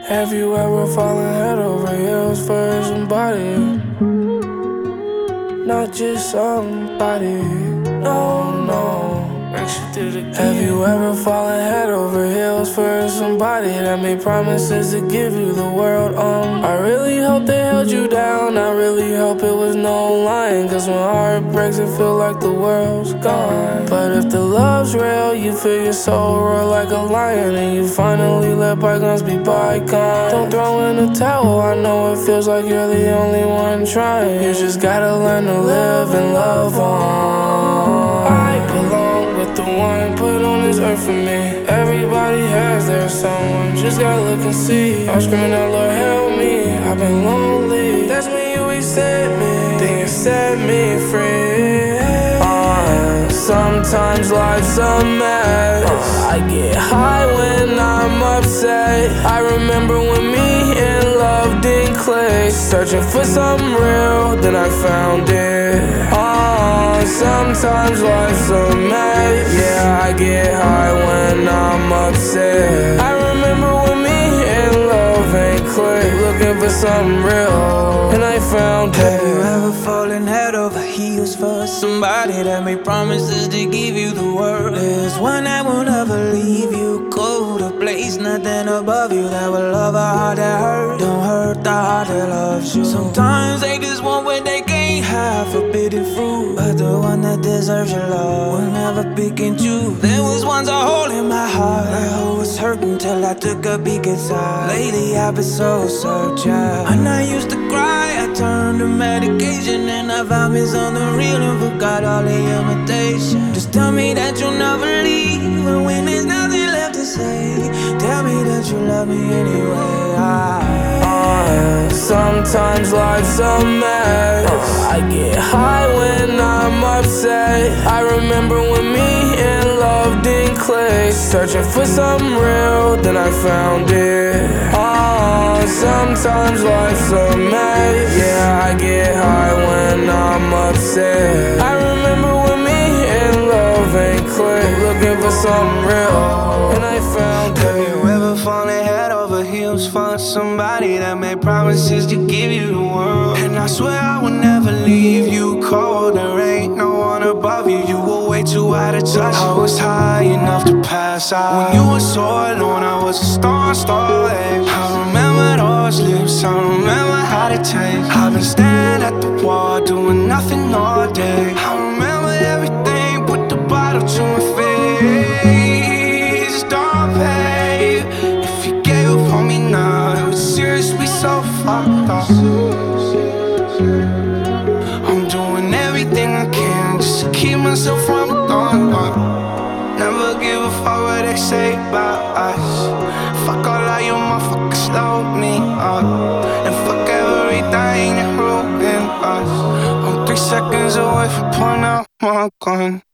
Have you ever fallen head over heels for somebody? Not just somebody, no, no. Have you ever fallen head over heels for somebody that made promises to give you the world? I really hope they held you down. I really hope it was no lying. Cause when heart breaks, it feel like the world's gone. But if the love's real, you feel your soul roar like a lion. And you finally let bygones be bygones. Don't throw in the towel, I know it feels like you're the only one trying. You just gotta learn to live and love on. I belong with the one put on this earth for me. Everybody has their someone, just gotta look and see. I'm screaming out, Lord help me, I've been lonely. That's when you accept me, then you set me free. Sometimes life's a mess. I get high when I'm upset. I remember when me and love didn't click. Searching for something real, then I found it. Sometimes life's a mess. Yeah, I get high when I'm upset. I remember when me and love ain't click. Looking for something real, and I found it. Have you ever fallen head over heels for somebody that made promises to give you the world? There's one that will never leave you, go to place nothing above you that will love a heart that hurt. Don't hurt the heart that loves you. Sometimes they just want what they can't have, forbidden fruit. But the one that deserves your love will never pick and choose. There was once a hole in my heart, that hole was hurting till I took a peek inside. Lately I've been so searching. When I used to cry, I turned to medication, and I found me something real and forgot all the imitation. Just tell me that you'll never leave, and when there's nothing left to say, tell me that you love me anyway. Sometimes life's a mess. I get high when I'm upset. I remember when me and love didn't click. Searching for something real, then I found it. Sometimes life's a mess. Yeah, I get high when I'm upset. I remember when me and love ain't click. Looking for something real, and I found it. Have you ever fallen head over heels for somebody that made promises to give you the world? And I swear I will never leave you cold. There ain't no one above you. You were way too high to touch. I was high enough to pass out. When you were so alone, I was a star, starlight. I remember those lips, I remember how to taste. I've been standing at the wall, doing nothing all day. I remember everything, put the bottle to my face. Don't pay. If you gave up on me now, it was seriously so fucked up. I'm doing everything I can just to keep myself from going up. Never give a fuck what they say about us. Fuck all of you motherfuckers, slow me up. And fuck everything that ruined us. I'm 3 seconds away from pulling out my gun.